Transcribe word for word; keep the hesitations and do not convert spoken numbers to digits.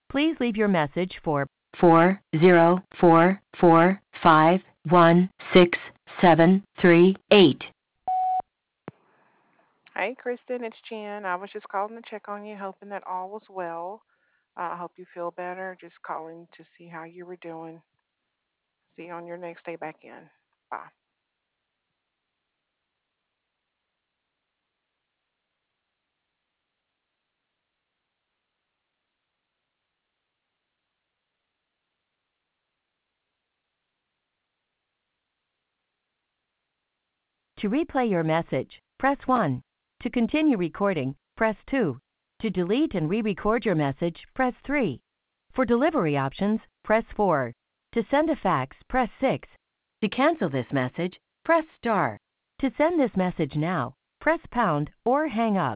Please leave your message for four zero four four five one six seven three eight. Hey, Kristen, it's Jen. I was just calling to check on you, hoping that all was well. Uh, I hope you feel better. Just calling to see how you were doing. See you on your next day back in. Bye. To replay your message, press one. To continue recording, press two. To delete and re-record your message, press three. For delivery options, press four. To send a fax, press six. To cancel this message, press star. To send this message now, press pound or hang up.